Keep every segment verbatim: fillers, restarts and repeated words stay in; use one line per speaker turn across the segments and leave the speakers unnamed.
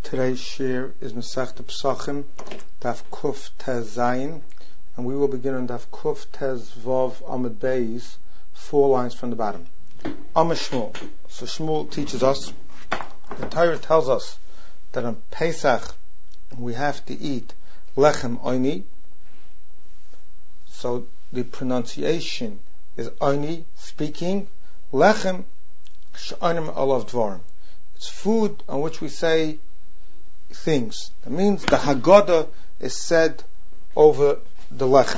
Today's shir is Masechta Pesachim, Daf Kuf Tez Zayin, and we will begin on Daf Kuf Tez Vav Amud Beis, four lines from the bottom. Amud Shmuel. So Shmuel teaches us, the Torah tells us that on Pesach we have to eat lechem oini. So the pronunciation is oini, speaking, lechem she'onim olav dvarim. It's food on which we say things. That means the Haggadah is said over the lechem.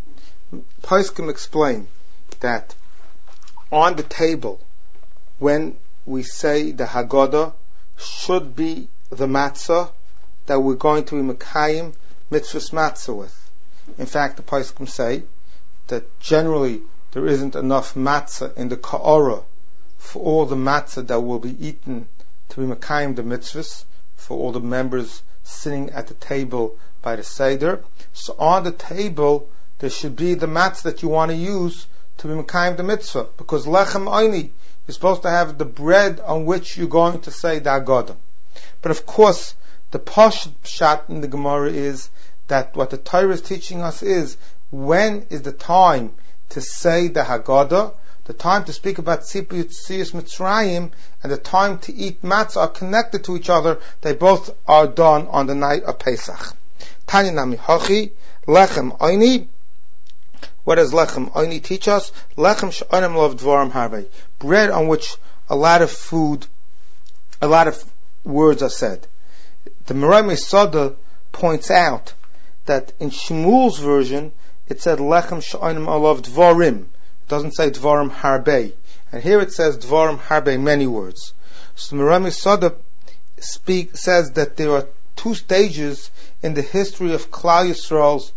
Poskim explain that on the table, when we say the Haggadah, should be the matzah that we're going to be mekayim mitzvahs matzah with. In fact, the Poskim say that generally there isn't enough matzah in the ka'orah for all the matzah that will be eaten to be mekayim the mitzvahs, for all the members sitting at the table by the Seder. So on the table there should be the matzah that you want to use to be mekayim the mitzvah, because lechem oini, you're supposed to have the bread on which you're going to say the Haggadah. But of course, the Pashut Pshat in the Gemara is that what the Torah is teaching us is, when is the time to say the Haggadah? The time to speak about Tzipur Yetzias Mitzrayim and the time to eat matzah are connected to each other. They both are done on the night of Pesach. Tanya Nami Hachi Lechem Oini. What does Lechem Oini teach us? Lechem she'onim lov dvarim harvei. Bread on which a lot of food, a lot of words are said. The Meray Mesoda points out that in Shmuel's version it said Lechem she'onim lov dvarim. It doesn't say dvarim harbei, and here it says dvarim harbei, many words. So Meray Mesoda speak says that there are two stages in the history of Klal Yisrael's,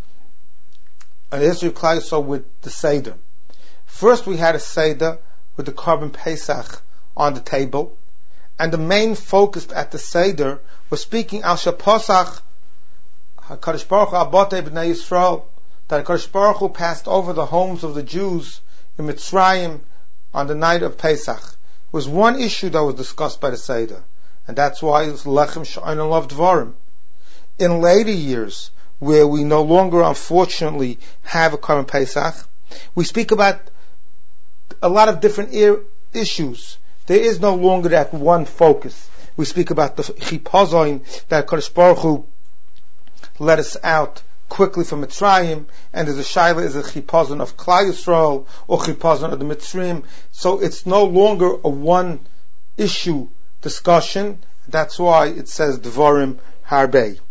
uh, the history of Klal Yisrael with the Seder. First, we had a Seder with the Korban Pesach on the table, and the main focus at the Seder was speaking Al Shapasach HaKadosh Baruch Hu Abotei B'nai Yisrael, that HaKadosh Baruch Hu passed over the homes of the Jews in Mitzrayim on the night of Pesach. It was one issue that was discussed by the Seder, and that's why it's Lechem she'onim lov dvarim. In later years, where we no longer unfortunately have a Korban Pesach, we speak about a lot of different ir- issues. There is no longer that one focus. We speak about the chipazon that HaKadosh Baruch Hu let us out quickly from Mitzrayim, and there's a shaila is a chipazon of Klal Yisrael or chipazon of the Mitzrayim. So it's no longer a one issue discussion. That's why it says dvarim harbei.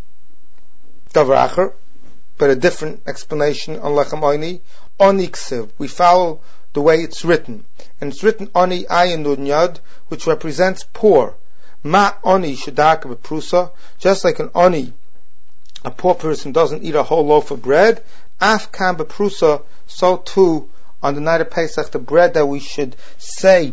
Davar acher, but a different explanation on lechem oini. Oni ksiv, we follow the way it's written, and it's written oni ayin nun yad, which represents poor. Ma oni shedaka beprusa, just like an oni, a poor person doesn't eat a whole loaf of bread. Af kan beprusa, so too on the night of Pesach, the bread that we should say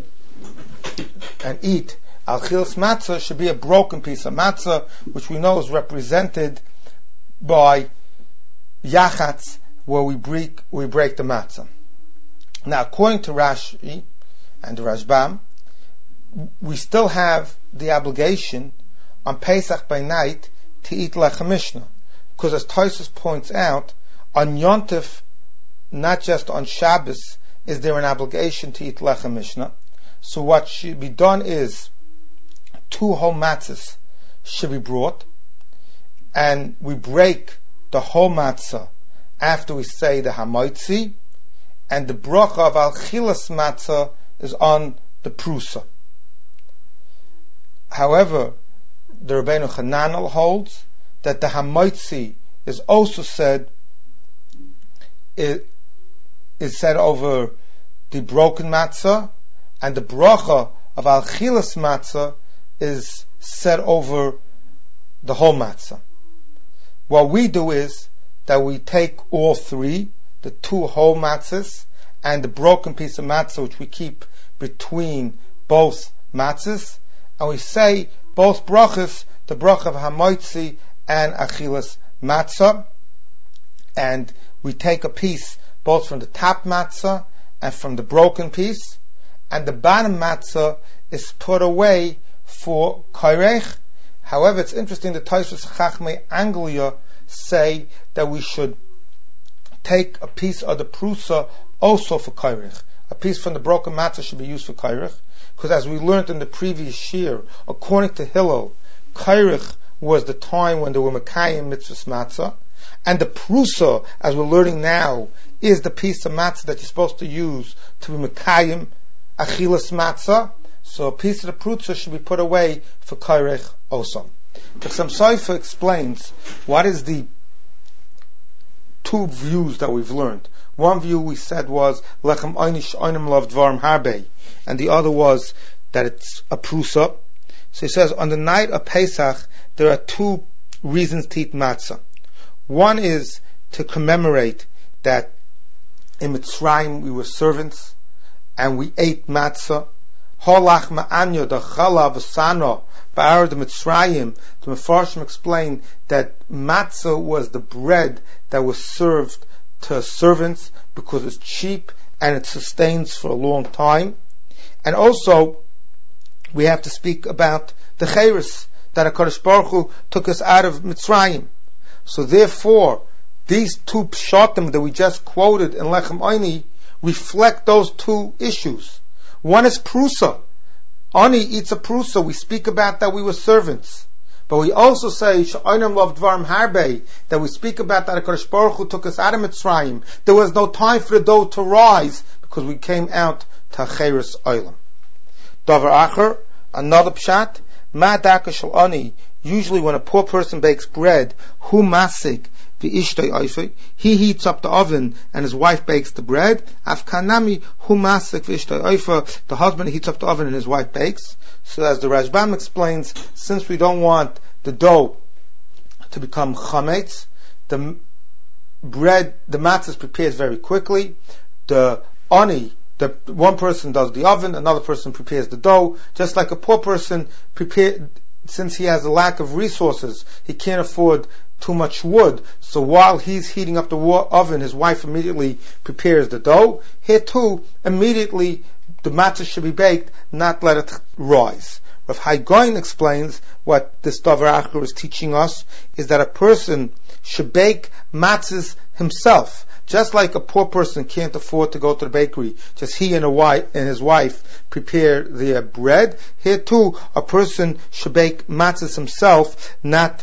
and eat al chilas matzah should be a broken piece of matzah, which we know is represented by yachatz, where we break we break the matzah. Now, according to Rashi and the Rashbam, we still have the obligation on Pesach by night to eat lechem mishnah, because as Tosfos points out, on Yontif, not just on Shabbos, is there an obligation to eat lechem mishnah. So what should be done is two whole matzahs should be brought, and we break the whole matzah after we say the hamoitzi, and the bracha of al chilas matzah is on the prusa. However, the Rabbeinu Chananel holds that the hamoitzi is also said is, is said over the broken matzah, and the bracha of al chilas matzah is said over the whole matzah. What we do is that we take all three, the two whole matzahs and the broken piece of matzah which we keep between both matzahs, and we say both brachas, the bracha of hamoitzi and achilas matzah, and we take a piece both from the top matzah and from the broken piece, and the bottom matzah is put away for kairech. However, it's interesting that Tosfos Chachmei Anglia say that we should take a piece of the prusa also for kairich. A piece from the broken matzah should be used for kairich, because as we learned in the previous year, according to Hillel, kairich was the time when there were Mekayim mitzvahs matzah, and the prusa, as we're learning now, is the piece of matzah that you're supposed to use to be Mekayim achilas matzah. So a piece of the prusa should be put away for kairich also. The Chassam Sofer explains what is the two views that we've learned. One view we said was lechem einish einem lav dvarim harbe, and the other was that it's a prusa. So he says on the night of Pesach there are two reasons to eat matzah. One is to commemorate that in Mitzrayim we were servants and we ate matzah. Holach ma'anya the chalav v'sano ba'ar the Mitzrayim. The Mefarshim explain that matzah was the bread that was served to servants because it's cheap and it sustains for a long time. And also we have to speak about the chayris that HaKadosh Baruch Hu took us out of Mitzrayim. So therefore, these two pshatim that we just quoted in Lechem Oini reflect those two issues. One is prusa. Ani eats a prusa. We speak about that we were servants. But we also say, Sha'oinam lav dvarim harbe, that we speak about that HaKadosh Baruch Hu took us out of Mitzrayim. There was no time for the dough to rise because we came out to Cheres Olam. Davar Acher, another pshat, Ma daka shel ani, usually when a poor person bakes bread, hu masik v'ishtoi oifei, he heats up the oven and his wife bakes the bread. Afkanami hu masik v'ishtoi oifei, the husband heats up the oven and his wife bakes. So as the Rashbam explains, since we don't want the dough to become chametz, the bread, the matzah is prepared very quickly. The ani, the one person does the oven, another person prepares the dough. Just like a poor person prepare, since he has a lack of resources, he can't afford too much wood. So while he's heating up the oven, his wife immediately prepares the dough. Here too, immediately the matzah should be baked, not let it rise. Rav Hai Goin explains what this Davar Acher is teaching us is that a person should bake matzahs himself. Just like a poor person can't afford to go to the bakery, just he and, a wife, and his wife prepare their bread, here too a person should bake matzahs himself, not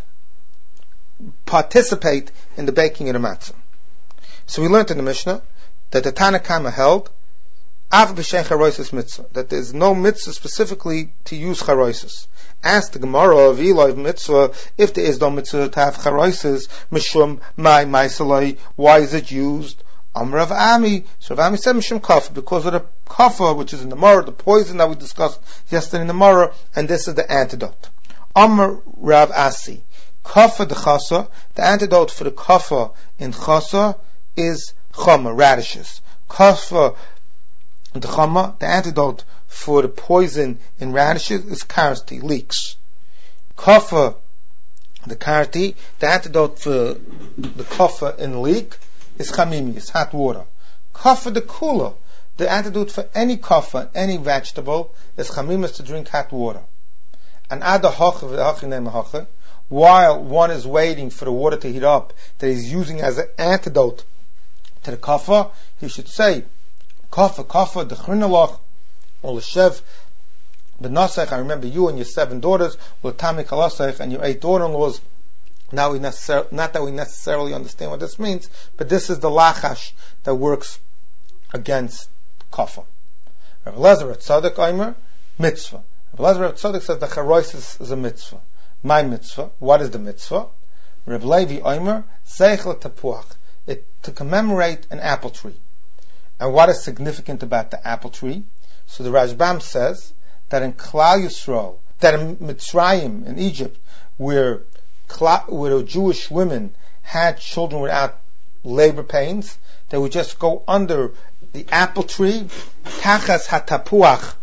participate in the baking of the matzah. So we learned in the Mishnah that the Tana Kama held Av b'shen charoises mitzvah, that there is no mitzvah specifically to use charoises. Ask the Gemara of Eloi mitzvah, if there is no mitzvah to have charoises, mishum mai maisaloi, why is it used? Amar Rav Ami, so Rav Ami said mishum kafa, because of the kafa, which is in the Mara, the poison that we discussed yesterday in the Mara, and this is the antidote. Amar Rav Asi, kafa de chasa, the antidote for the kafa in chasa is chama, radishes. Kafa the chama, the antidote for the poison in radishes is karati, leeks. Kafa, the karati, the antidote for the kafa in leek is chamimi, is hot water. Kafa the kula, the antidote for any kafa, any vegetable, is chamim, is to drink hot water. And ada hacha, while one is waiting for the water to heat up, that he's using as an antidote to the kafa, he should say, Kafa, kafa, the chrinalach, or the shev, the nasach. I remember you and your seven daughters, or tami kalasach, and your eight daughter-in-laws. Now we necessarily, not that we necessarily understand what this means, but this is the lachash that works against kafa. Rav Elazar at Tzadok Aimer, mitzvah. Rav Elazar at Tzadok says the charoises is a mitzvah. My mitzvah. What is the mitzvah? Rav Levi Aimer, zeichel tapuach, it to commemorate an apple tree. And what is significant about the apple tree? So the Rashbam says that in Klal Yisrael, that in Mitzrayim, in Egypt, where, where Jewish women had children without labor pains, they would just go under the apple tree, Tachas hatapuach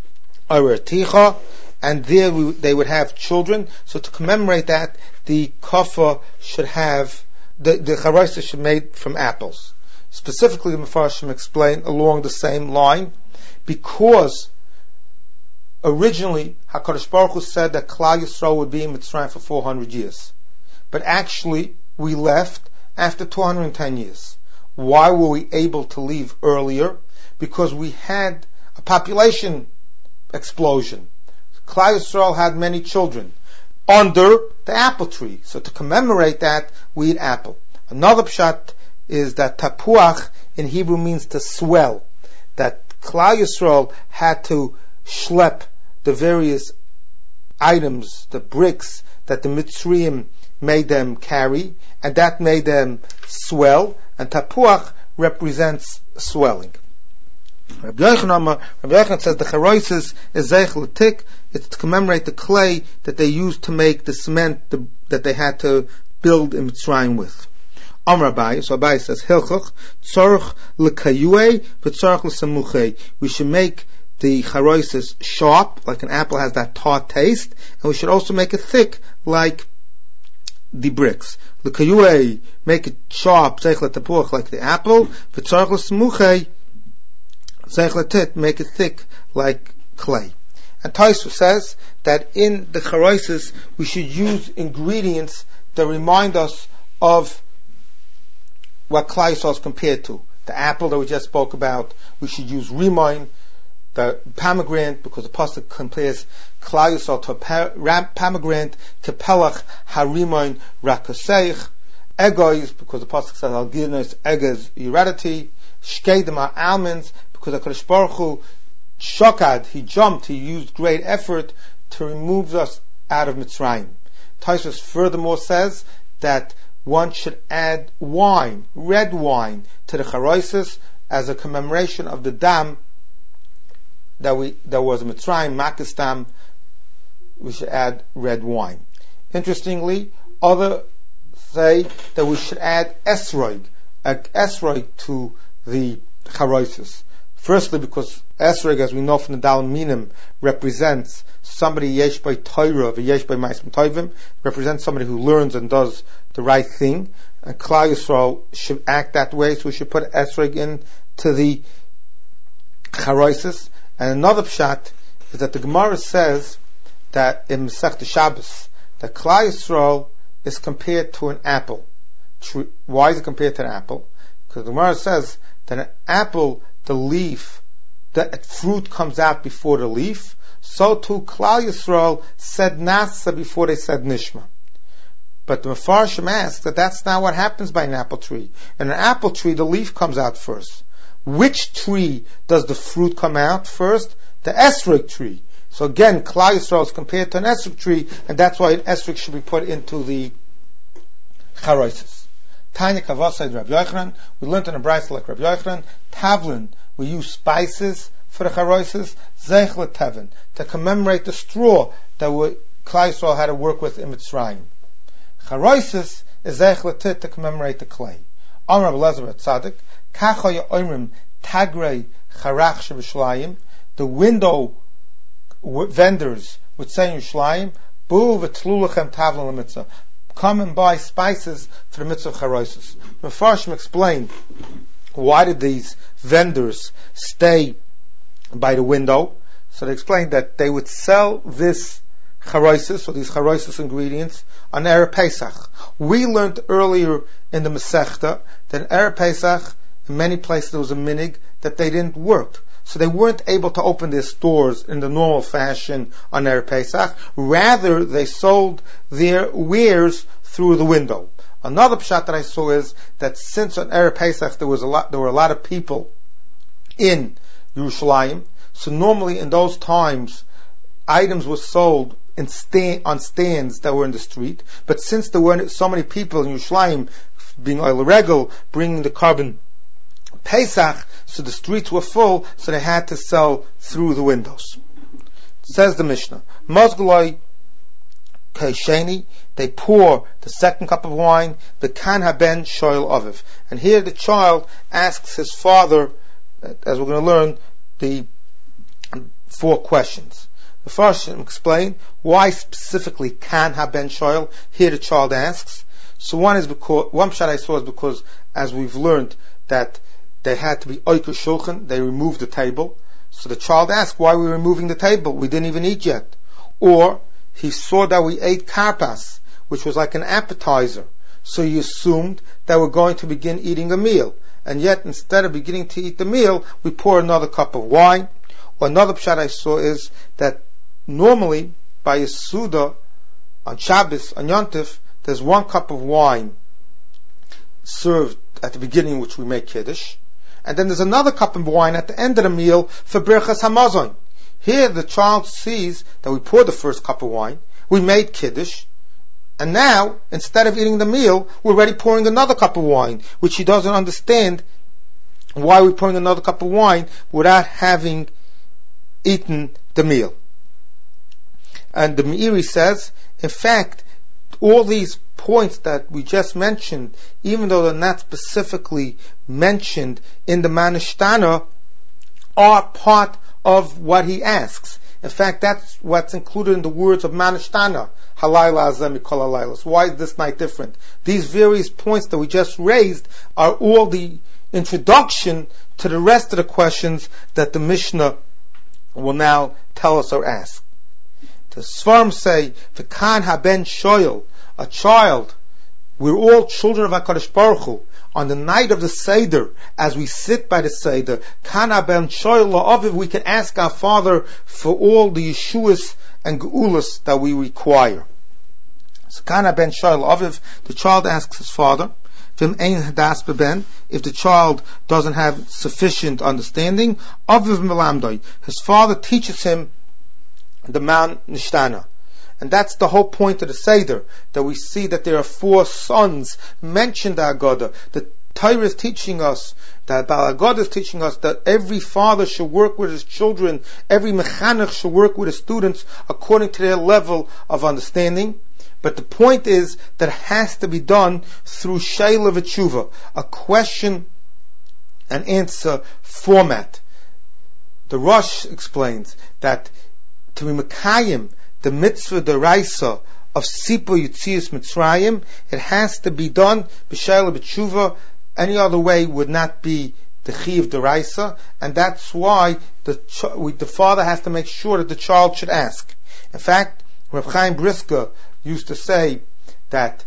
araticha, and there we, they would have children. So to commemorate that, the kafa should have, the, the charaisa should be made from apples. Specifically, the Mefarshim explain along the same line, because originally, HaKadosh Baruch Hu said that Klal Yisrael would be in Mitzrayim for four hundred years. But actually, we left after two hundred ten years. Why were we able to leave earlier? Because we had a population explosion. Klal Yisrael had many children under the apple tree. So to commemorate that, we eat apple. Another pshat is that tapuach in Hebrew means to swell. That Klal Yisrael had to schlep the various items, the bricks that the Mitzrayim made them carry, and that made them swell, and tapuach represents swelling. Rabbi Yochanan, Rabbi Yochanan says the charoises is zeich l'tik. It's to commemorate the clay that they used to make the cement the, that they had to build in Mitzrayim with. Amar Abai, so Abai says hilchach tzorch l'kayue v'tzorch l'samuchei. We should make the charoises sharp, like an apple has that tart taste, and we should also make it thick, like the bricks. L'kayue, make it sharp, zeich l'tapuach, like the apple. V'tzorch l'samuchei, make it thick like clay. And Tosfos says that in the charoises we should use ingredients that remind us of what Klal Yisrael is compared to. The apple that we just spoke about, we should use rimoin, the pomegranate, because the pasuk compares Klal Yisrael to a pomegranate, kepelach harimoin rakoseich, egois, because the pasuk says al gilnos egos heredity, shkedim are almonds, because HaKadosh Baruch Hu shokad, he jumped, he used great effort to remove us out of Mitzrayim. Tosfos furthermore says that one should add wine, red wine, to the charoises as a commemoration of the dam that we that was in Mitzrayim, Makas dam. We should add red wine. Interestingly, others say that we should add esrog, a esrog to the charoises. Firstly, because esrog, as we know from the Dal Minim, represents somebody yesh by Torah, yesh by Ma'asim Tovim, represents somebody who learns and does the right thing. And Klal Yisrael should act that way, so we should put esrog in to the charoises. And another pshat is that the Gemara says that in Masechta Shabbos, that Klal Yisrael is compared to an apple. Why is it compared to an apple? Because the Gemara says that an apple, the leaf, the fruit comes out before the leaf. So too Klal Yisrael said Nasa before they said Nishma. But the Mefarshim asks that that's not what happens by an apple tree. In an apple tree, the leaf comes out first. Which tree does the fruit come out first? The esrog tree. So again, Klal Yisrael is compared to an esrog tree, and that's why an esrog should be put into the charoises. Tanya Kavasai Rabbi Yochanan, we learned in a brayso like Rabbi Yochanan, Tavlin, we use spices for the charoises, Zeich l'Tevin, to commemorate the straw that we, Klal Yisrael had to work with in Mitzrayim. Charoises is Zeich l'Tit, to commemorate the clay. Amar Rabbi Elazar Tzadik, Kacha Yoimrim Tagrei Charach Shebishlayim, the window w- vendors would say in Yerushalayim, Bu v'tlulachem Tavlin l'mitzvah, come and buy spices for the mitzvah of charoises. The Mefarshim explained why did these vendors stay by the window. So they explained that they would sell this charoises, or these charoises ingredients, on Erev Pesach. We learned earlier in the Masechta that in Erev Pesach, in many places there was a minig that they didn't work. So they weren't able to open their stores in the normal fashion on Erev Pesach. Rather, they sold their wares through the window. Another pshat that I saw is that since on Erev Pesach there was a lot, there were a lot of people in Yerushalayim, so normally in those times items were sold in stand, on stands that were in the street. But since there weren't so many people in Yerushalayim, being oil regel, bringing the carbon Pesach, so the streets were full, so they had to sell through the windows. Says the Mishnah, Mozguloi Kaisheni, they pour the second cup of wine, the kan haben shoyl aviv. And here the child asks his father, as we're going to learn, the four questions. The first explain why specifically kan haben shoyl. Here the child asks. So one is because one shot I saw is because, as we've learned, that they had to be oiker shulchan, they removed the table. So the child asked why we were moving the table. We didn't even eat yet. Or he saw that we ate karpas, which was like an appetizer. So he assumed that we're going to begin eating a meal. And yet, instead of beginning to eat the meal, we pour another cup of wine. Or another pshat I saw is that normally, by a Suda, on Shabbos, on Yontif, there's one cup of wine served at the beginning, which we make Kiddush. And then there's another cup of wine at the end of the meal for Birchas Hamazon. Here the child sees that we poured the first cup of wine, we made Kiddush, and now, instead of eating the meal, we're already pouring another cup of wine, which he doesn't understand why we're pouring another cup of wine without having eaten the meal. And the Meiri says, in fact, all these points that we just mentioned, even though they're not specifically mentioned in the Manishtana, are part of what he asks. In fact, that's what's included in the words of Manishtana. Halayla azeh mikol halaylos. Why is this night different? These various points that we just raised are all the introduction to the rest of the questions that the Mishnah will now tell us or ask. The Sfarim say, V'kan haben shoyel, a child, we're all children of HaKadosh Baruch Hu. On the night of the Seder, as we sit by the Seder, Kan haben shoyel la'aviv, we can ask our Father for all the Yeshuas and Geulas that we require. So Kan haben shoyel la'aviv, the child asks his father, V'im ein hadas beben, if the child doesn't have sufficient understanding, aviv melamdoi, his father teaches him the Man Nishtana. And that's the whole point of the Seder, that we see that there are four sons mentioned in Haggadah. The Torah is teaching us, that the Haggadah is teaching us that every father should work with his children, every mechanech should work with his students according to their level of understanding. But the point is that it has to be done through Sheila V'Tshuva, a question and answer format. The Rosh explains that to be Mekayim, the mitzvah deraisa of Sipo Yitzias Mitzrayim, it has to be done b'Sheila B'Tshuva. Any other way would not be the Chiv deraisa, and that's why the ch- we, the father has to make sure that the child should ask. In fact, Reb Chaim Brisker used to say that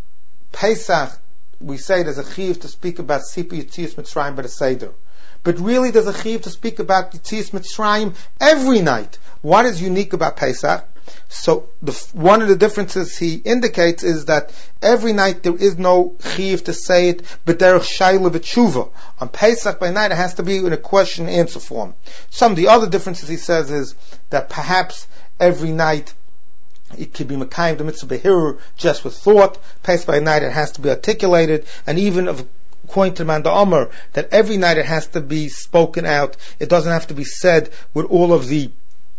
Pesach, we say there's a Chiv to speak about Sipo Yitzias Mitzrayim by the Seder. But really there's a Chiv to speak about Yitzias Mitzrayim every night. What is unique about Pesach? So the, one of the differences he indicates is that every night there is no Chiv to say it, but derech Shaila V'Tshuva. On Pesach by night it has to be in a question and answer form. Some of the other differences he says is that perhaps every night it could be Mekayim the mitzvah behirur just with thought. Pesach by night it has to be articulated, and even of according to Man Omer, that every night it has to be spoken out. It doesn't have to be said with all of the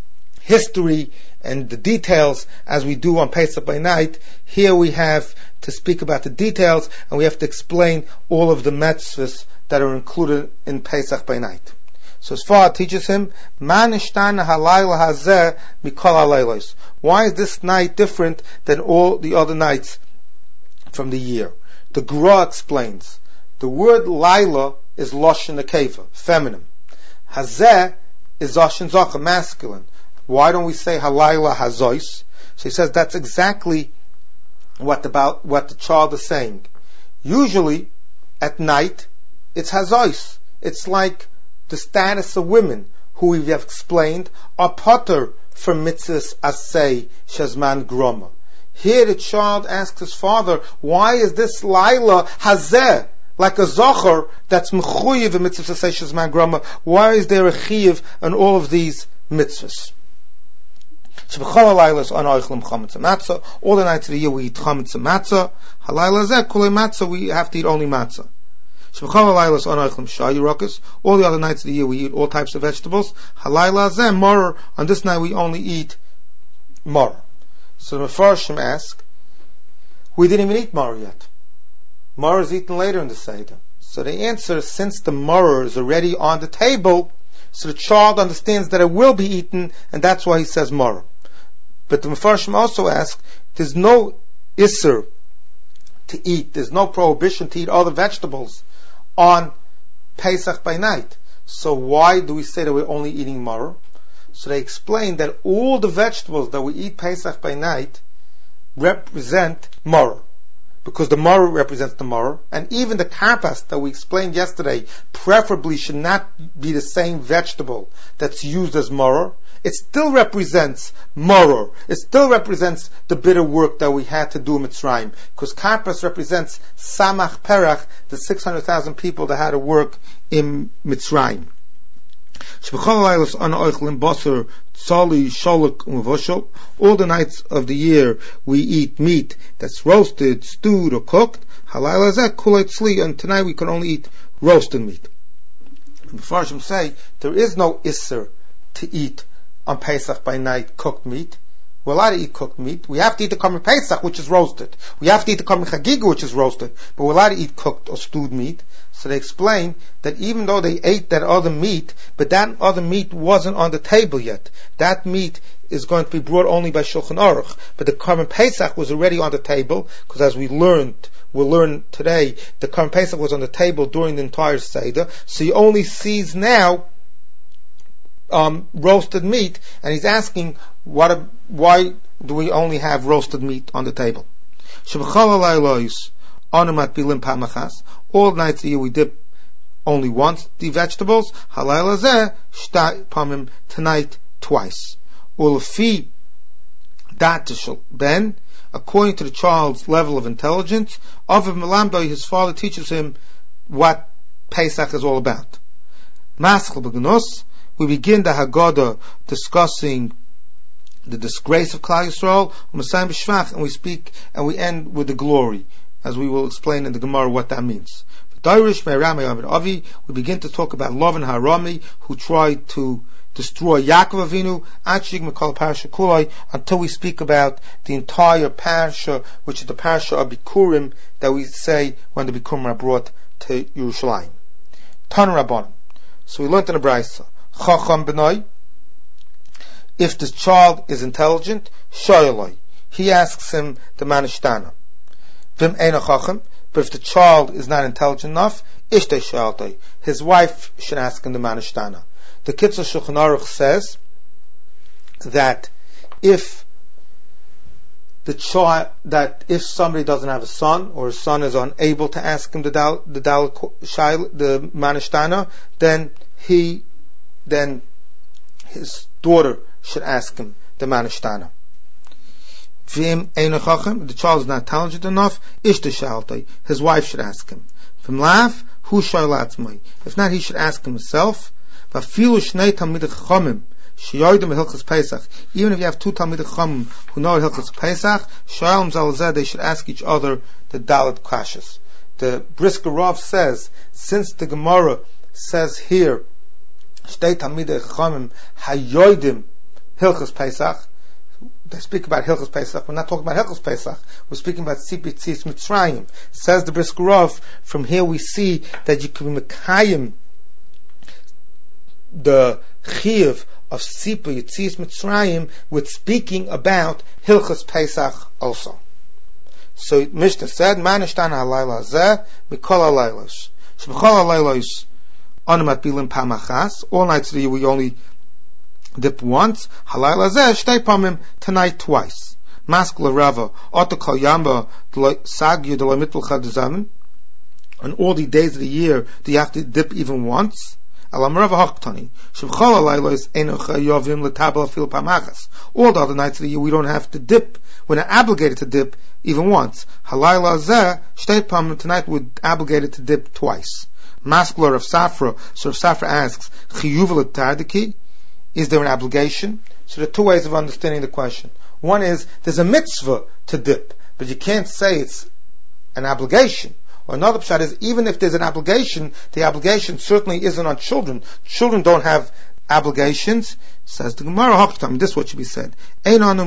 history and the details as we do on Pesach by night. Here we have to speak about the details, and we have to explain all of the mitzvahs that are included in Pesach by night. So his father teaches him, Man ishtana halayla hazeh mikol halaylos. Why is this night different than all the other nights from the year? The Gra explains, the word Laila is Lashon Nekeva, feminine. Hazeh is Lashon Zocher, masculine. Why don't we say Halayla Hazois? So he says that's exactly what the, what the child is saying. Usually, at night, it's Hazois. It's like the status of women, who we have explained, are potter from mitzvahs asay shazman groma. Here the child asks his father, why is this Laila Hazeh, like a zocher that's mechuyev in mitzvahs asay shazman groma? Why is there a chiyuv on all of these mitzvahs? All the nights of the year we eat chametz and matzah. Halayla zeh kulei matzah, we have to eat only matzah. All the other nights of the year we eat all types of vegetables. Halayla zeh mar, on this night we only eat mar. So the Mefarshim ask, we didn't even eat mar yet. Mar is eaten later in the Seder. So the answer is, since the mar is already on the table, so the child understands that it will be eaten, and that's why he says mar. But the Mefarshim also ask, there's no isser to eat, there's no prohibition to eat other vegetables on Pesach by night. So why do we say that we're only eating maror? So they explain that all the vegetables that we eat Pesach by night represent maror, because the maror represents the maror, and even the karpas that we explained yesterday preferably should not be the same vegetable that's used as maror. It still represents maror. It still represents the bitter work that we had to do in Mitzrayim, because karpas represents samach perach, the six hundred thousand people that had to work in Mitzrayim. All the nights of the year we eat meat that's roasted, stewed, or cooked. And tonight we can only eat roasted meat. The Mepharshim say there is no isser to eat on Pesach by night cooked meat. We're allowed to eat cooked meat. We have to eat the Karban Pesach, which is roasted. We have to eat the Karban Chagiga, which is roasted. But we're allowed to eat cooked or stewed meat. So they explain that even though they ate that other meat, but that other meat wasn't on the table yet. That meat is going to be brought only by Shulchan Aruch. But the Karban Pesach was already on the table, because as we learned, we'll learn today, the Karban Pesach was on the table during the entire Seder. So he only sees now um, roasted meat, and he's asking, what? A, why do we only have roasted meat on the table? All nights of the year we dip only once the vegetables. Tonight twice. Ben, according to the child's level of intelligence, his father teaches him what Pesach is all about. We begin the Haggadah discussing the disgrace of Klal Yisrael, and we speak and we end with the glory, as we will explain in the Gemara what that means. We begin to talk about Lavan Harami, who tried to destroy Yaakov Avinu, until we speak about the entire parasha, which is the parasha of Bikurim, that we say when the Bikurim are brought to Yerushalayim. Tan Rabban. So we learned in the Brayso, Chacham B'nai, if the child is intelligent, Shoyaloi, he asks him the Manishtana. Vim Eina Chacham, but if the child is not intelligent enough, Ishtei Shoyaltoi, his wife should ask him the Manishtana. The Kitzur Shulchan Aruch says that if the child, that if somebody doesn't have a son, or his son is unable to ask him the dal, the dal, the Manishtana, then he, then his daughter should ask him the Manishtana. If the child is not intelligent enough, his wife should ask him. If not, he should ask him himself. Even if you have two Talmidei Chacham who know Hilchos Pesach, they should ask each other the Dalet Kashas. The Brisker Rav says, since the Gemara says here, Shtei Talmidei Chacham Hayodim Hilchos Pesach, they speak about Hilchos Pesach. We're not talking about Hilchos Pesach. We're speaking about Sipit Tzis Mitzrayim. Says the Brisker Rav, from here we see that you can be Mekayim the Chiyuv of Sipur Yitzis Mitzrayim with speaking about Hilchos Pesach also. So Mishnah said, Manishtan halayla zeh mikol halaylos. So b'chol halaylos onamat bilim pamachas. All nights of the year we only dip once. Halayla zeh shtei pamim, tonight twice. Maskula Rava oto kol yamba sagyu d'lo mitbulcha d'zamin. On all the days of the year, do you have to dip even once? All the other nights of the year we don't have to dip. We're not obligated to dip even once. Tonight we're obligated to dip twice. Maskler of Safra. So if Safra asks, is there an obligation? So there are two ways of understanding the question. One is, there's a mitzvah to dip, but you can't say it's an obligation. Or another pshat is, even if there's an obligation, the obligation certainly isn't on children. Children don't have obligations. Says the Gemara, Hoktam, this is what should be said. All other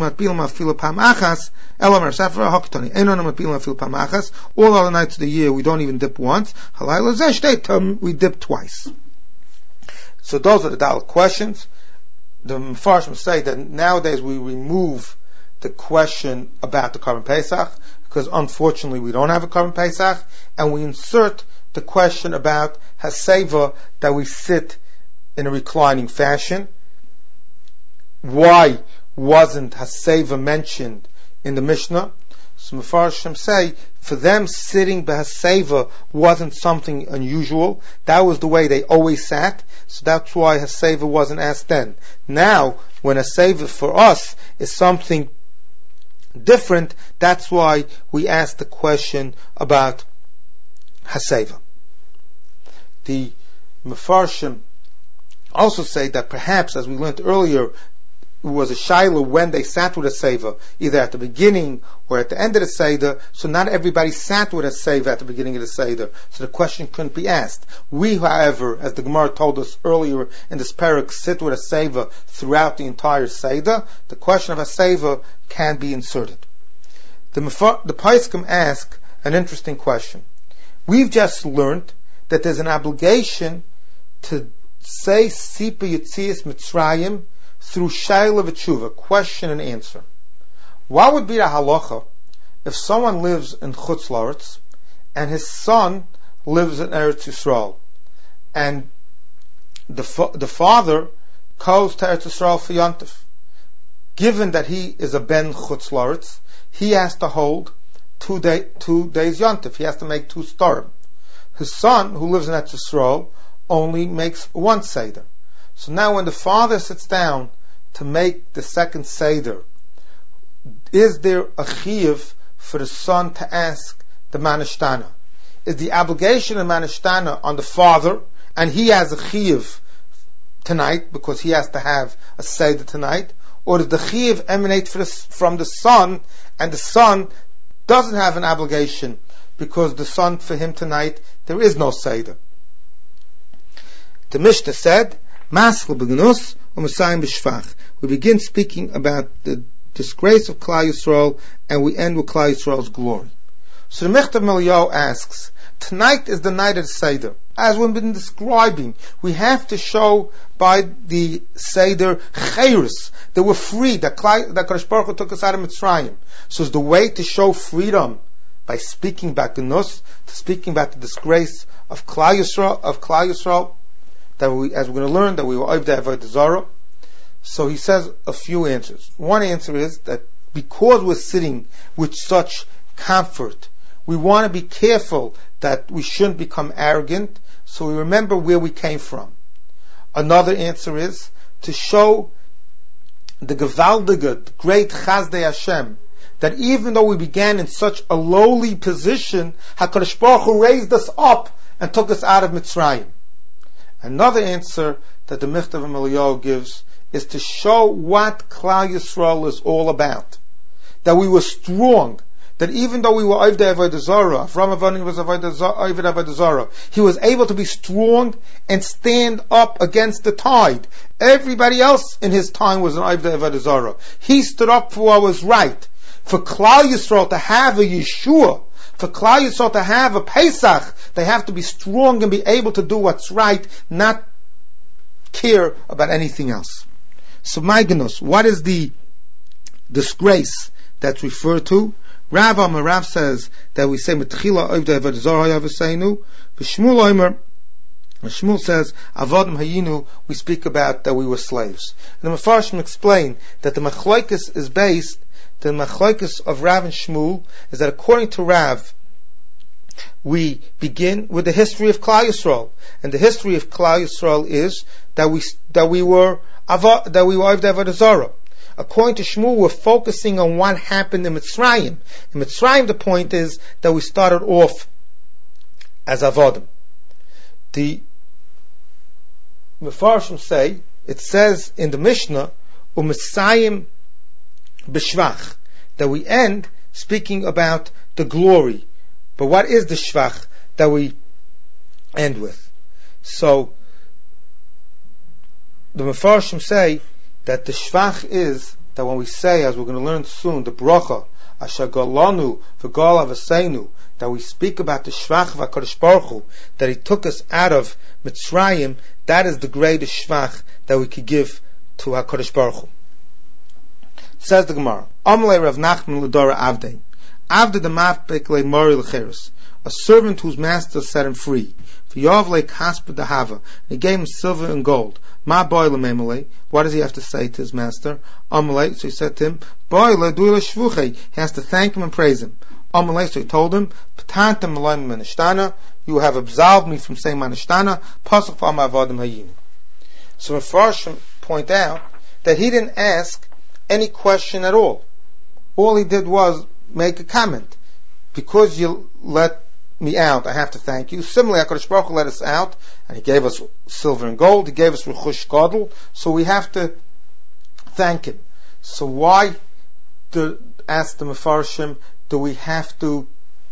nights of the year we don't even dip once. We dip twice. So those are the Dalet questions. The Mefarshim say that nowadays we remove the question about the Karban Pesach, because unfortunately we don't have a Karban Pesach, and we insert the question about Haseva, that we sit in a reclining fashion. Why wasn't Haseva mentioned in the Mishnah? So Mefarshim say, for them sitting Haseva wasn't something unusual. That was the way they always sat. So that's why Haseva wasn't asked then. Now, when Haseva for us is something different, that's why we ask the question about Haseva. The Mefarshim also say that perhaps, as we learned earlier, it was a shaila when they sat with a seva, either at the beginning or at the end of the seder. So not everybody sat with a seva at the beginning of the seder, so the question couldn't be asked. We, however, as the Gemara told us earlier in this parak, sit with a seva throughout the entire seder. The question of a seva can be inserted. The the Paiskim ask an interesting question. We've just learned that there's an obligation to say Sipa Yitzias Mitzrayim through Shaila V'Tshuva, question and answer. What would be the halacha if someone lives in Chutz La'aretz and his son lives in Eretz Yisrael, and the fa- the father goes to Eretz Yisrael for Yontif? Given that he is a ben Chutz La'aretz, he has to hold two, day, two days Yontif. He has to make two starim. His son, who lives in Eretz Yisrael, only makes one seder. So now when the father sits down to make the second seder, is there a chiyuv for the son to ask the manishtana? Is the obligation of manishtana on the father, and he has a chiyuv tonight because he has to have a seder tonight? Or does the chiyuv emanate from the son, and the son doesn't have an obligation because the son for him tonight there is no seder? The Mishnah said, we begin speaking about the disgrace of Klal Yisrael, and we end with Klal Yisrael's glory. So the Mechtav Meliyahu asks, tonight is the night of the Seder. As we've been describing, we have to show by the Seder Chayrus, that we're free, that Kadosh Baruch Hu took us out of Mitzrayim. So it's the way to show freedom by speaking about the Nus, to speaking about the disgrace of Klal Yisrael, of Klal Yisrael, that we, as we're going to learn, that we were Ovdei Avodah Zarah. So he says a few answers. One answer is that because we're sitting with such comfort, we want to be careful that we shouldn't become arrogant, so we remember where we came from. Another answer is to show the Gevaldige, the great Chazdei Hashem, that even though we began in such a lowly position, HaKadosh Baruch Hu raised us up and took us out of Mitzrayim. Another answer that the Mechtav Meliyahu gives is to show what Klal Yisrael is all about. That we were strong. That even though we were Ovdei Avodah Zarah, Avram Avinu was Ovdei Avodah Zarah, he was able to be strong and stand up against the tide. Everybody else in his time was an Ovdei Avodah Zarah. He stood up for what was right. For Klal Yisrael to have a Yeshua, for Klal Yisrael to have a Pesach, they have to be strong and be able to do what's right, not care about anything else. So, my goodness, what is the disgrace that's referred to? Rav Amarav says that we say Metchila Ovdei Avodah Zarah Yaveseinu. V'Shmuel Omer, Shmuel says Avodim Hayinu. We speak about that we were slaves. And the Mefarshim explain that the Machlokes is based. The Machlokes of Rav and Shmuel is that according to Rav, we begin with the history of Klal Yisrael, and the history of Klal Yisrael is that we that we were that we were Ovdei Avodah Zarah. According to Shmuel, we're focusing on what happened in Mitzrayim. In Mitzrayim, the point is that we started off as Avodim. The Mefarshim say, it says in the Mishnah, U'Mitzrayim b'shvach, that we end speaking about the glory. But what is the shvach that we end with? So, the Mefarshim say that the shvach is that when we say, as we're going to learn soon, the bracha, Asher Galanu v'Gal Avaseinu, that we speak about the shvach of HaKadosh Baruch Hu, that He took us out of Mitzrayim, that is the greatest shvach that we could give to HaKadosh Baruch Hu. Says the Gemara, Amalei Rav Nachman L'Dora Avdei, Avdei the Mafbek Le Mori L'Cheres, a servant whose master set him free. V'yavle kaspa dahava. He gave him silver and gold. Ma boile memele. What does he have to say to his master? Amalei. So he said to him, boile duile shvuche. He has to thank him and praise him. Amalei. So he told him, P'tanta malayim manishtana. You have absolved me from saying manishtana. Pasuk fa'am avodim hayim. So Mefarshim point out that he didn't ask any question at all. All he did was make a comment. Because you let me out, I have to thank you. Similarly, HaKadosh Baruch Hu let us out, and He gave us silver and gold, He gave us Rechush Gadol, so we have to thank Him. So why, do, ask the Mefarshim, do we have to,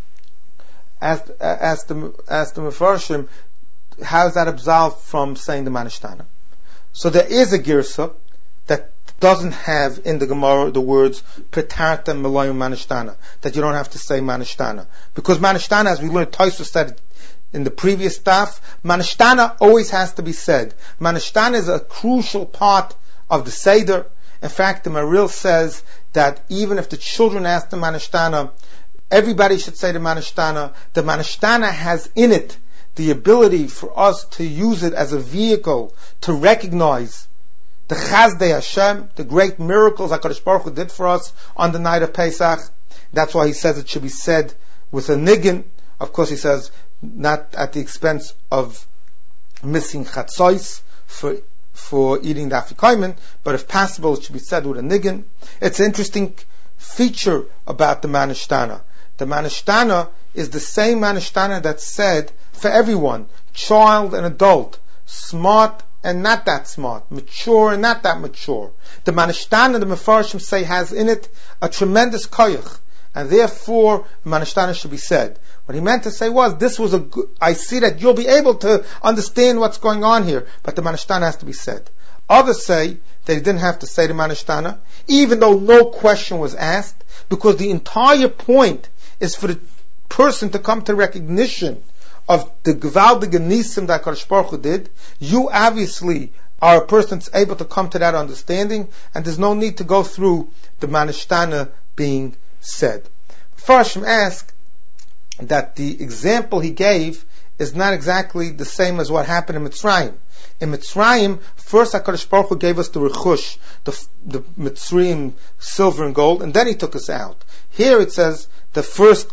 ask, ask, the, ask the Mefarshim, how is that absolved from saying the Manishtana? So there is a Girsa that doesn't have in the Gemara the words Petarta Melayim Manishtana, that you don't have to say Manishtana. Because Manishtana, as we learned, Tosfos said in the previous staff, Manishtana always has to be said. Manishtana is a crucial part of the Seder. In fact, the Maril says that even if the children ask the Manishtana, everybody should say the Manishtana. The Manishtana has in it the ability for us to use it as a vehicle to recognize the Chazdei Hashem, the great miracles HaKadosh Baruch Hu did for us on the night of Pesach. That's why he says it should be said with a niggin. Of course, he says not at the expense of missing chatzos for for eating the afikomen, but if possible, it should be said with a niggin. It's an interesting feature about the Manishtana. The Manishtana is the same Manishtana that's said for everyone, child and adult, smart and not that smart, mature and not that mature. The Manishtana, the Mefarshim say, has in it a tremendous koyach, and therefore Manishtana should be said. What he meant to say was, this was a good, I see that you'll be able to understand what's going on here, but the Manishtana has to be said. Others say that he didn't have to say the Manishtana, even though no question was asked, because the entire point is for the person to come to recognition of the Gvaldige Nisim that HaKadosh Baruch Hu did. You obviously are a person that's able to come to that understanding, and there's no need to go through the Manishtana being said. Farshim asked that the example he gave is not exactly the same as what happened in Mitzrayim. In Mitzrayim, first HaKadosh Baruch Hu gave us the Rechush, the, the Mitzrayim silver and gold, and then He took us out. Here it says the first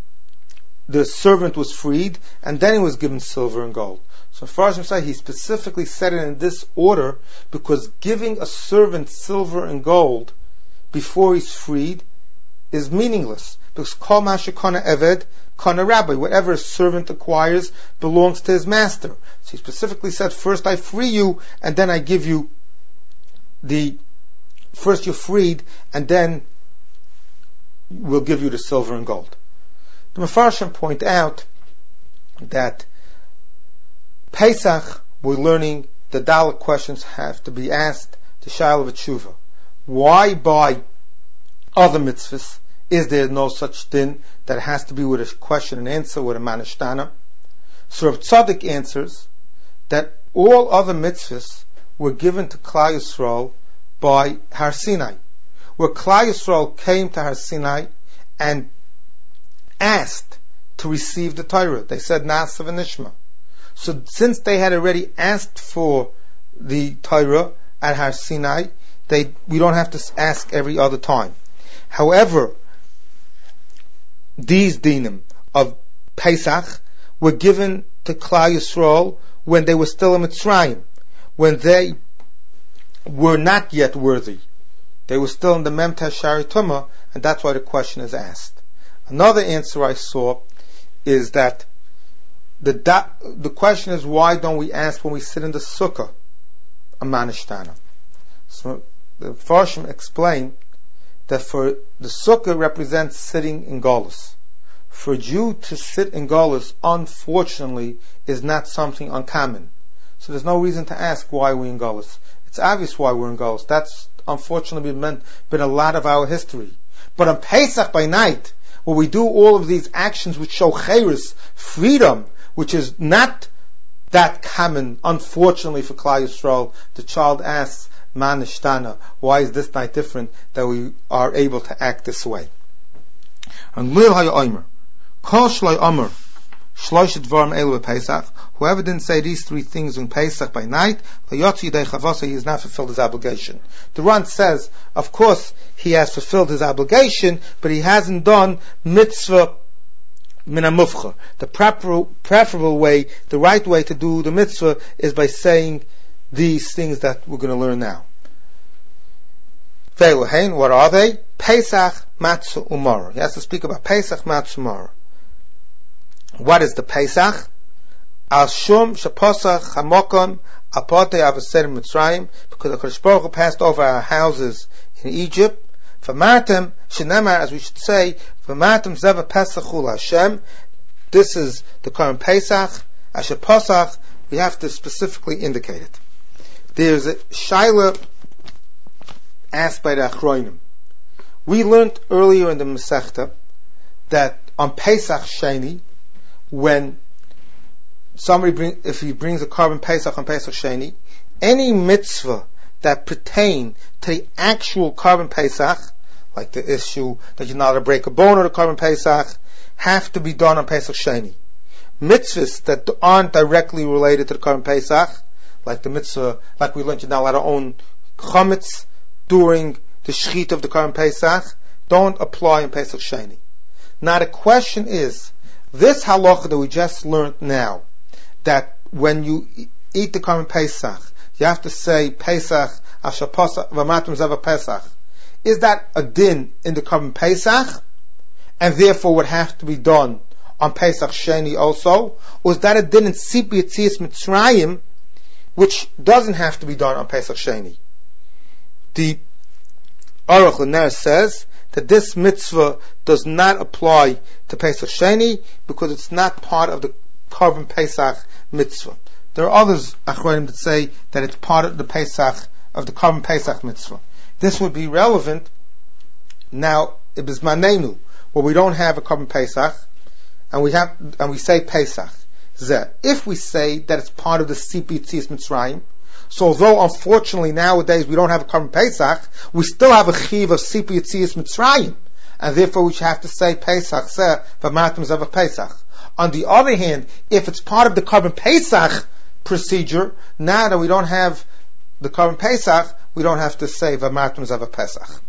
the servant was freed, and then he was given silver and gold. So Farshim say he specifically said it in this order because giving a servant silver and gold before he's freed is meaningless. Because kol masha kana eved kana rabbi, whatever a servant acquires belongs to his master. So he specifically said, first I free you, and then I give you the, first you're freed, and then we'll give you the silver and gold. The Mefarshim point out that Pesach, we're learning the Dalet questions have to be asked to Shaila V'Tshuva. Why by other mitzvahs is there no such din that it has to be with a question and answer with a Manishtana? So Rav Tzadok answers that all other mitzvahs were given to Klal Yisrael by Har Sinai, where Klal Yisrael came to Har Sinai and asked to receive the Torah. They said Na'aseh v'Nishma. So since they had already asked for the Torah at Har Sinai, they we don't have to ask every other time. However, these dinim of Pesach were given to Klal Yisrael when they were still in Mitzrayim, when they were not yet worthy. They were still in the Mem Tashari Tumah, and that's why the question is asked. Another answer I saw is that the da- the question is, why don't we ask when we sit in the sukkah a Manishtana? So the Farshim explain that for the sukkah represents sitting in Golus. For a Jew to sit in Golus, unfortunately, is not something uncommon. So there's no reason to ask why we're in Golus. It's obvious why we're in Golus. That's unfortunately been, been a lot of our history. But on Pesach by night, where we do all of these actions which show chayris, freedom, which is not that common, unfortunately, for Klal Yisrael, the child asks, Manishtana, why is this night different that we are able to act this way? And Lil Hayaymer, Kol Shlai Amr, Shlosh dvarim elu Pesach. Whoever didn't say these three things on Pesach by night, layotzi yidei chavasa, he has not fulfilled his obligation. The Ran says, of course, he has fulfilled his obligation, but he hasn't done mitzvah min hamufcha. The proper, preferable way, the right way to do the mitzvah is by saying these things that we're going to learn now. Ve'elohein, what are they? Pesach, matzah, umar. He has to speak about Pesach, matzah, umar. What is the Pesach? Al shum shapasach hamokam apote avaser Mitzrayim, because the Kodesh Baruch Hu passed over our houses in Egypt. V'martem shenemar, as we should say, v'martem zeva pesachul Hashem. This is the current Pesach. Asher pasach, we have to specifically indicate it. There's a shaila asked by the Achronim. We learned earlier in the Masechta that on Pesach Sheni, when somebody bring, if he brings a carbon Pesach on Pesach Sheni, any mitzvah that pertain to the actual carbon Pesach, like the issue that you're not allowed to break a bone or the carbon Pesach, have to be done on Pesach Sheni. Mitzvahs that aren't directly related to the carbon Pesach, like the mitzvah, like we learned, you're not allowed to own chametz during the shechit of the carbon Pesach, don't apply in Pesach Sheni. Now the question is, this halacha that we just learned now, that when you eat the carbon Pesach, you have to say Pesach, Asher Pasach, V'matum Zeva Pesach. Is that a din in the carbon Pesach, and therefore would have to be done on Pesach Sheni also? Or is that a din in Sipi Yetzias Mitzrayim, which doesn't have to be done on Pesach Sheni? The Aruch LaNer says that this mitzvah does not apply to Pesach Sheni because it's not part of the carbon Pesach mitzvah. There are others, Achronim, that say that it's part of the Pesach, of the carbon Pesach mitzvah. This would be relevant now, it is Manenu, where we don't have a carbon Pesach, and we have, and we say Pesach. Zeh. If we say that it's part of the Sipi Yetzias Mitzrayim, so although unfortunately nowadays we don't have a carbon Pesach, we still have a chiv of Sipi Yetzias Mitzrayim, and therefore we should have to say Pesach, Zeh, V'matum Zeva Pesach. On the other hand, if it's part of the carbon Pesach procedure, now that we don't have the carbon Pesach, we don't have to say V'matum Zeva Pesach.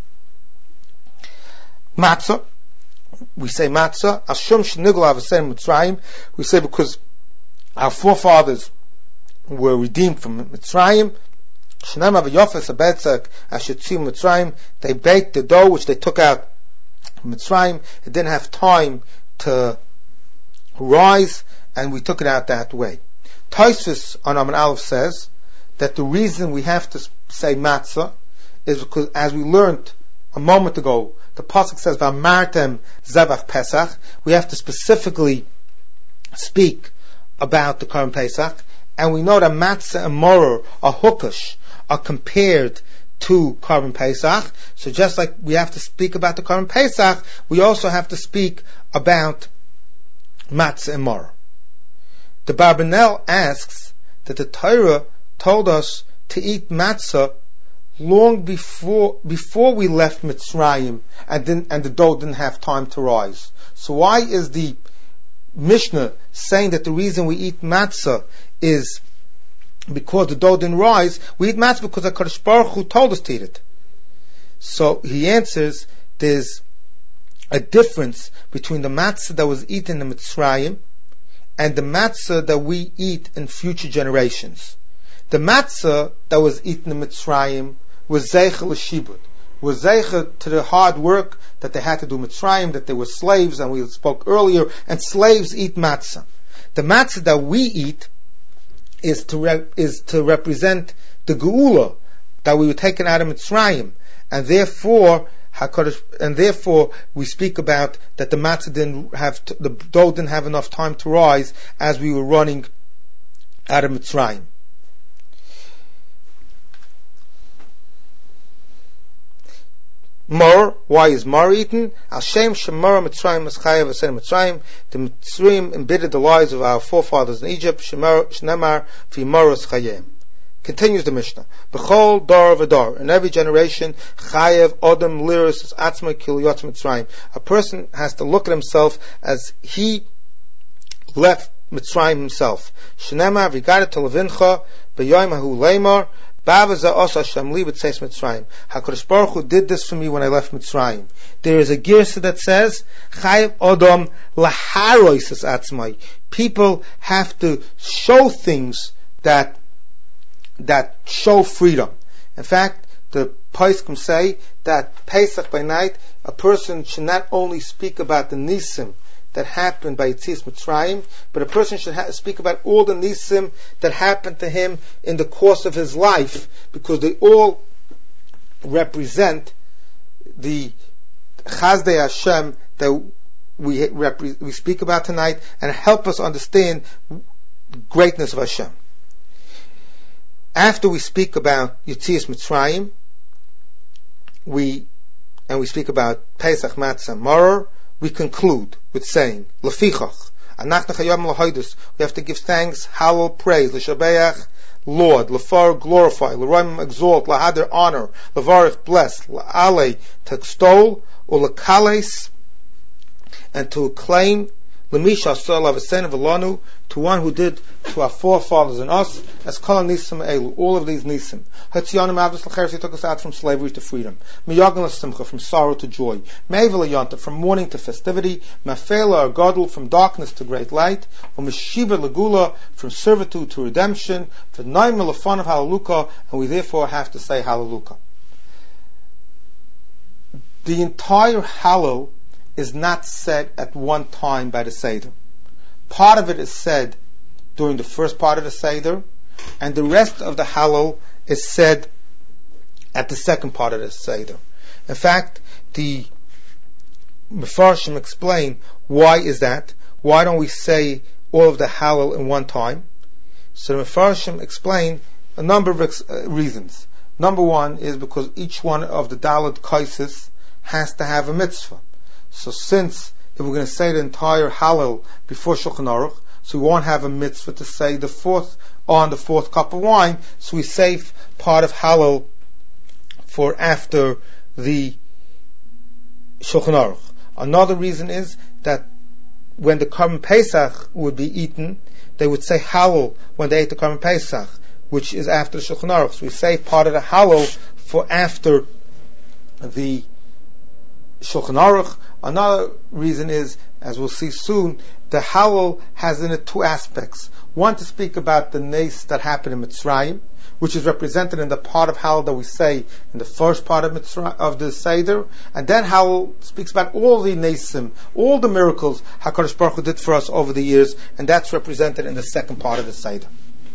Matzah, we say matzah, Ashum Shnigul Avaser Mitzrayim, we say because our forefathers were redeemed from Mitzrayim. Shnema v'yofes abetzak ashetziu Mitzrayim. They baked the dough which they took out from Mitzrayim. It didn't have time to rise, and we took it out that way. Tosfos on Amud Aleph says that the reason we have to say matzah is because, as we learned a moment ago, the pasuk says v'amartem zevach Pesach. We have to specifically speak about the carbon Pesach. And we know that matzah and moror, or hukash, are compared to carbon Pesach. So just like we have to speak about the carbon Pesach, we also have to speak about matzah and moror. The Barbanel asks that the Torah told us to eat matzah long before before we left Mitzrayim, and then and the dough didn't have time to rise. So why is the Mishnah saying that the reason we eat matzah is because the dough didn't rise? We eat matzah because the Kodesh Baruch Hu told us to eat it. So he answers, there's a difference between the matzah that was eaten in Mitzrayim and the matzah that we eat in future generations. The matzah that was eaten in Mitzrayim was zeicha l'shibud, was zeicha to the hard work that they had to do Mitzrayim, that they were slaves, and we spoke earlier, and slaves eat matzah. The matzah that we eat is to re- is to represent the geula that we were taken out of Mitzrayim, and therefore HaKadosh, and therefore we speak about that the matzah didn't have t- the dough didn't have enough time to rise as we were running out of Mitzrayim. Mor, why is Mor eaten? Hashem Shemara Mitzrayim Maschayev Asen Mitzrayim. The Mitzrayim embittered the lives of our forefathers in Egypt. Shnemar Fi Moros Chayim. Continues the Mishnah. B'chol Dor V'Dor. In every generation, Chayev Odom Liris Atzma Kiliyot Mitzrayim. A person has to look at himself as he left Mitzrayim himself. Shnema v'gada to Levincha b'yoyim hahu leimar Baba za'os Hashem li b'tzeis Mitzrayim. HaKadosh Baruch Hu did this for me when I left Mitzrayim. There is a girsa that says Chayav Odom laharois es atzmai. People have to show things that that show freedom. In fact, the Poskim say that Pesach by night, a person should not only speak about the nisim that happened by Yetzias Mitzrayim, but a person should ha- speak about all the nisim that happened to him in the course of his life, because they all represent the Chazdei Hashem that we repre- we speak about tonight, and help us understand the greatness of Hashem. After we speak about Yetzias Mitzrayim, we and we speak about Pesach Matzah Maror, we conclude with saying, Lefichach, Anachna Chayom Lahoidus, we have to give thanks, hallel, praise, L'Shabeach, Lord, Lefar, glorify, L'Roim, exalt, Lahader, honor, Levarich, bless, La'ale, to extol, or L'Kales, and to acclaim, L'Misha, Solav, Asen, V'lanu, to one who did to our forefathers and us, as Kol Nisim Elu, all of these Nisim. Hatziyanim Avos L'Cheres, he took us out from slavery to freedom. Miyagan L'Simcha, from sorrow to joy. Meivel Yonta, from mourning to festivity. Mafela or Godel, from darkness to great light. Or Meshiva L'Gula, from servitude to redemption. For Naim L'Fon of Hallelujah, and we therefore have to say Hallelujah. The entire Hallel is not said at one time by the Seder. Part of it is said during the first part of the Seder, and the rest of the Hallel is said at the second part of the Seder. In fact, the Mefarshim explain why is that. Why don't we say all of the Hallel in one time? So the Mefarshim explain a number of ex- uh, reasons. Number one is because each one of the Dalet Kaisis has to have a mitzvah. So since if we're going to say the entire Hallel before Shulchan Aruch, so we won't have a mitzvah to say the fourth on the fourth cup of wine, so we save part of Hallel for after the Shulchan Aruch. Another reason is that when the Korban Pesach would be eaten, they would say Hallel when they ate the Korban Pesach, which is after the Shulchan Aruch. So we save part of the Hallel for after the Shulchan Aruch. Another reason is, as we'll see soon, the Hallel has in it two aspects. One, to speak about the nes that happened in Mitzrayim, which is represented in the part of Hallel that we say in the first part of Mitzrayim, of the Seder, and then Hallel speaks about all the nesim, all the miracles HaKadosh Baruch Hu did for us over the years, and that's represented in the second part of the Seder.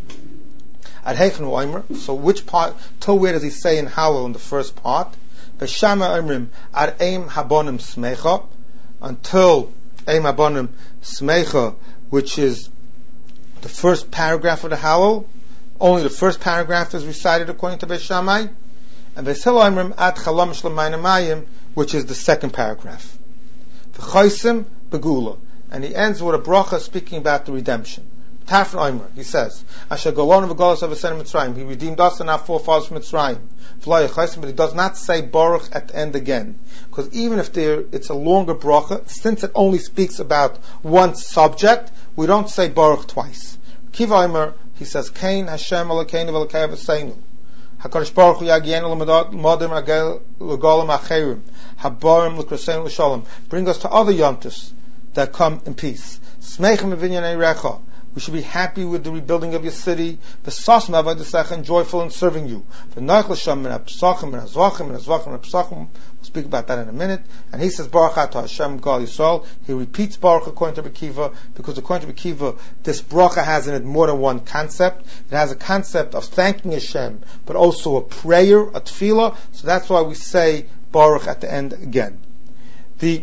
Ad Heichen Oimer, so which part, till where does he say in Hallel in the first part? B'shama Omrim Ad Eim Habonim Smecha, until Eim Habonim Smecha, which is the first paragraph of the Hallel. Only the first paragraph is recited according to Beis Shammai, and Beis Hillel Omrim Ad Chalam Shlemayim Mayim, which is the second paragraph. V'choisim Begula, and he ends with a bracha speaking about the redemption. Tafn Omer, he says, Asher Golon v'Golos of Asen Mitzrayim, he redeemed us and our forefathers from Mitzrayim. But he does not say Baruch at the end again, because even if there it's a longer bracha, since it only speaks about one subject, we don't say Baruch twice. Kiva Omer, he says, Kain Hashem Elokeinu v'Elokei Avosseinu, HaKadosh Baruch Hu Yagienu l'modim l'golim acherim, habarim l'kraseinu l'shalom. Bring us to other yontos that come in peace. Smechem v'vinyanei recha. We should be happy with the rebuilding of your city. V'sasm avodasecha, and joyful in serving you. V'noich l'sham min ha'psachim min ha'zvachim min ha'zvachim min ha'psachim. We'll speak about that in a minute. And he says Baruch Atah Hashem Gal Yisrael. He repeats Baruch according to Bekiva, because according to Bekiva, this bracha has in it more than one concept. It has a concept of thanking Hashem, but also a prayer, a tefillah. So that's why we say Baruch at the end again. The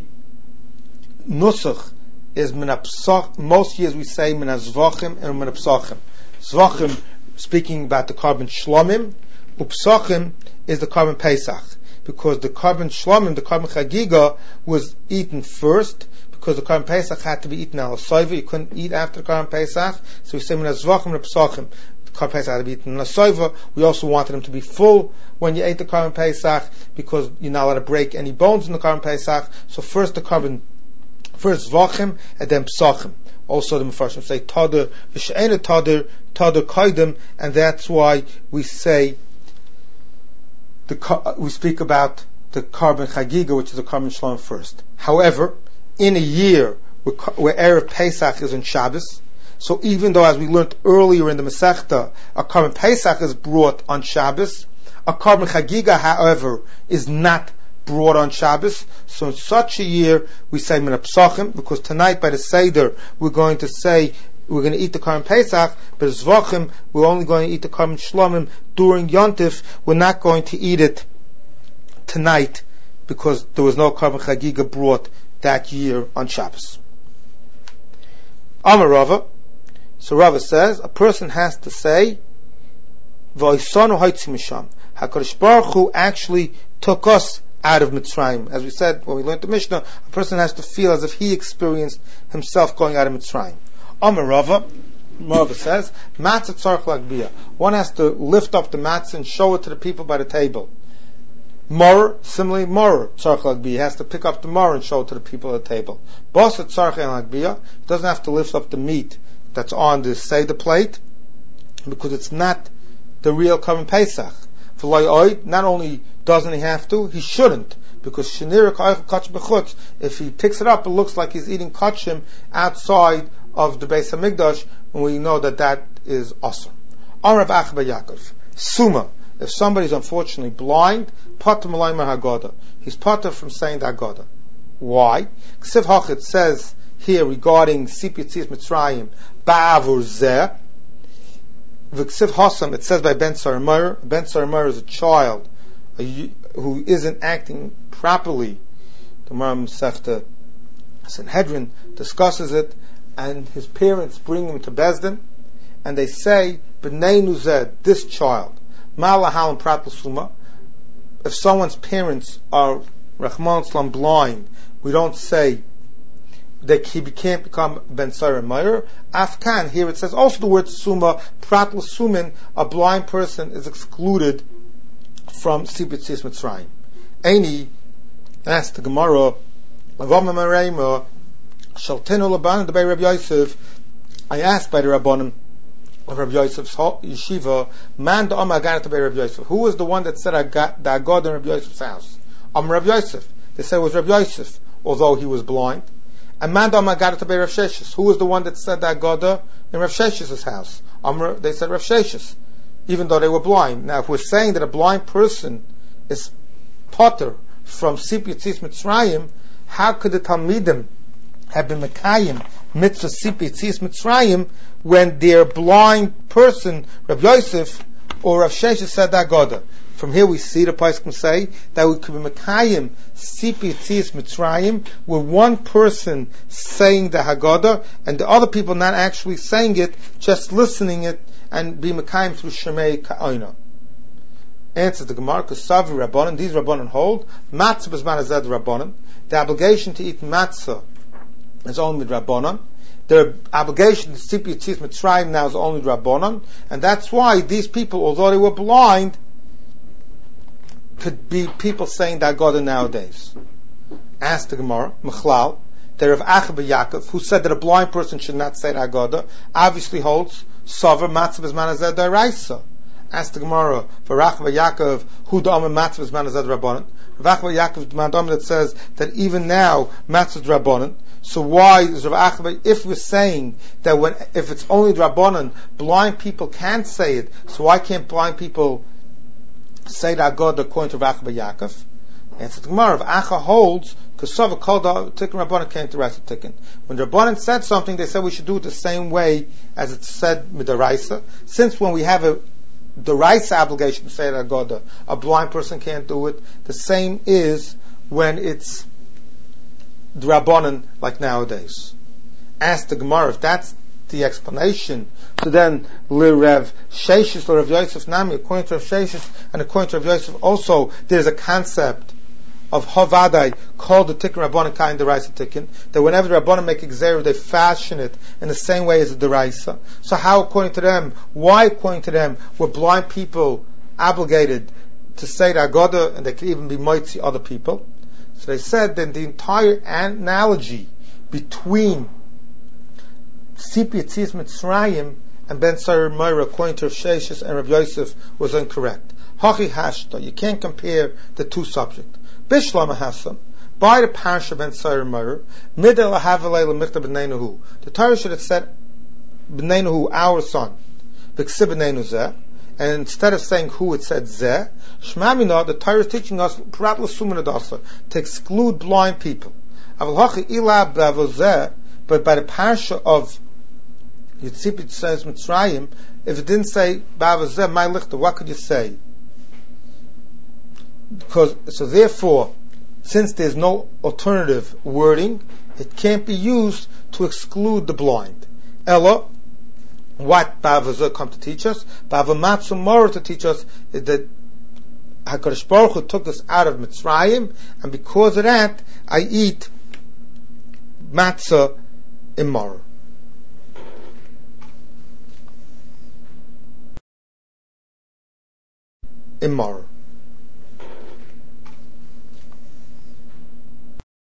nusach is min ha'psach. Most years we say min ha'zvachim and min ha'psachim. Zvachim speaking about the Korban Shlomim. Upsachim is the Korban Pesach, because the Korban Shlomim, the Korban Chagiga, was eaten first, because the Korban Pesach had to be eaten al soiva. You couldn't eat after the Korban Pesach, so we say min ha'zvachim and ha'psachim. The Korban Pesach had to be eaten al soiva. We also wanted them to be full when you ate the Korban Pesach, because you're not allowed to break any bones in the Korban Pesach. So first the Korban First Zvachim and then Psachim. Also the Mefarshim say Tader, V'she'ena Tader, Tader Kaidim, and that's why we say, the we speak about the Karban Chagiga, which is the Karban Shalom first. However, in a year where, where Erev Pesach is on Shabbos, so even though, as we learned earlier in the Masechta, a Karban Pesach is brought on Shabbos, a Karban Chagiga, however, is not brought on Shabbos. So in such a year, we say Min Psachim, because tonight by the Seder, we're going to say, we're going to eat the Karban Pesach, but as Zvachim, we're only going to eat the Karban Shlomim during Yontif. We're not going to eat it tonight, because there was no Karban Chagiga brought that year on Shabbos. Amar Rava, so Rava says, a person has to say, V'oisanu haitzi misham. HaKadosh Baruch Hu actually took us out of Mitzrayim. As we said when we learned the Mishnah, a person has to feel as if he experienced himself going out of Mitzrayim. Amar Rava, Rava says, Matzah tzarich lagbiyah. One has to lift up the matzah and show it to the people by the table. Mor, similarly, mor tzarich lagbiyah. He has to pick up the mor and show it to the people at the table. Basa tzarich lagbiyah. He doesn't have to lift up the meat that's on the Seder plate, because it's not the real Karban Pesach. Not only doesn't he have to, he shouldn't, because if he picks it up, it looks like he's eating kachim outside of the Beis Hamikdash, and we know that that is awesome. Amar Rav Acha bar Yaakov, Suma, if somebody is unfortunately blind, pater m'laymer Haggadah, he's pater from saying the Haggadah. Why? Ksiv Hachit says here regarding Sipi Tzis Mitzrayim, Ba'avur Zeh, V'ksiv Hasam, it says by Ben Saramur, Ben Saramur is a child a, who isn't acting properly. The Maram Sechta Sanhedrin discusses it, and his parents bring him to Bezdin, and they say, B'nei Nuzed, this child, Ma'alahal and Prat L'Suma, if someone's parents are Rahman Islam blind, we don't say that he can't become Ben Sarah Meir. Afkan, here it says also the word Suma, Prat L'Sumin, a blind person is excluded from Sibit Tzis Mitzrayim. Eini asked the Gemara, Avama Mareima, Shaltenu Laban, the Bay Rabbi Yosef, I asked by the Rabbanim of Rabbi Yosef's yeshiva, Man da Amma Aganat Bay Rabbi Yosef. Who was the one that said I got the Agad in Rabbi Yosef's house? Am Rabbi Yosef. They said it was Rabbi Yosef, although he was blind. And Man da Amma Aganat Bay Rav Sheshes. Who was the one that said the Agada in Rav Sheshes' house? Amr, they said Rav Sheshes, even though they were blind. Now, if we're saying that a blind person is potter from Sipi Tzis Mitzrayim, how could the Talmidim have been Mekayim Mitzvah Sipi Tzis Mitzrayim when their blind person, Rav Yosef or Rav Sheshes, said the Agada? From here we see the Paiskim say that we could be Mekayim Sipi Tzis Mitzrayim with one person saying the Haggadah and the other people not actually saying it, just listening it, and be Mekayim through Shemei Ka'oina. Answers the Gemara, because Savi Rabbanan, these Rabbanan hold, Matzah B'zman Hazeh Rabbanan, the obligation to eat Matzah is only Rabbanan. The obligation to Sipi Tzis Mitzrayim now is only Rabbanan, and that's why these people, although they were blind, could be people saying the Haggadah nowadays. Asked the Gemara, Mechlal, the Rav Acha bar Yaakov, who said that a blind person should not say the Haggadah, obviously holds Sover Matzah B'zman Hazeh D'Oraisa. Asked the Gemara, for Rav Acha bar Yaakov, who da'amah Matzah B'zman Hazeh D'Rabbanan? Rav Acha bar Yaakov da'amah that says that even now Matzah D'Rabbanan. So why is Rav Acha bar, if we're saying that when if it's only D'Rabbanan, blind people can't say it, so why can't blind people say that God according to Rav Acha bar Yaakov? Answer the Gemara, Rav Acha holds because Sava called the Tikkun Rabbanan came to Raisa Tikkun. When the Rabbanan said something, they said we should do it the same way as it's said midaraisa. Since when we have a deraisa obligation to say that God, a blind person can't do it. The same is when it's the Rabbanan, like nowadays. Ask the Gemara if that's the explanation. So then, Rav Sheshes or Rav Yosef Nami, according to Rav Sheshes and according to Rav Yosef, also there's a concept of Havadai called the Tikkun Rabbanan Kain Deraisa Tikkun, that whenever the Rabbanan make Xer, they fashion it in the same way as the Deraisa. So how, according to them, why, according to them, were blind people obligated to say the Haggadah, and they could even be Moitzi other people? So they said that the entire analogy between Sipi Yetzias Mitzrayim and Ben Sair Meira, according to Rav Sheshes and Rav Yosef, was incorrect. Hachi Hashta, you can't compare the two subjects. Bishlam Hasam, by the Parsha Ben Sair Meira, Midel Havalei Lemichta B'neinuhu. The Torah should have said B'neinuhu, our son, B'ksib B'neinu Zeh, and instead of saying who, it said Zeh. Shmamina, the Torah is teaching us Prat L'Sumin Adasa, to exclude blind people. Aval Hachi Ila B'avozeh, but by the Parsha of Yitzip it says Mitzrayim, if it didn't say Ba'avazeh, my lichter, what could you say? Because, so therefore, since there's no alternative wording, it can't be used to exclude the blind. Ella, what Ba'avazeh come to teach us? Ba'avamatzu Mora to teach us is that HaKadosh Baruch Hu took us out of Mitzrayim, and because of that, I eat matzah in Mora. In Mara.